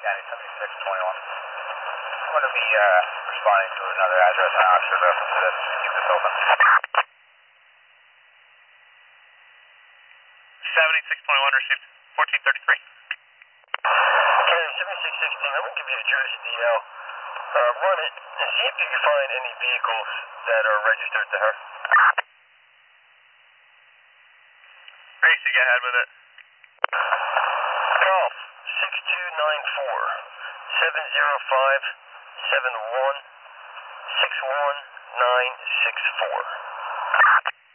County 7621. I'm going to be responding to another address on Oxford reference to this. Keep this open. 7621 received. 1433. Okay, 7616, I'm going to give you a Jersey DL. Run it and see if you can find any vehicles that are registered to her. Racing ahead with it. Golf 6294 705 71 61964.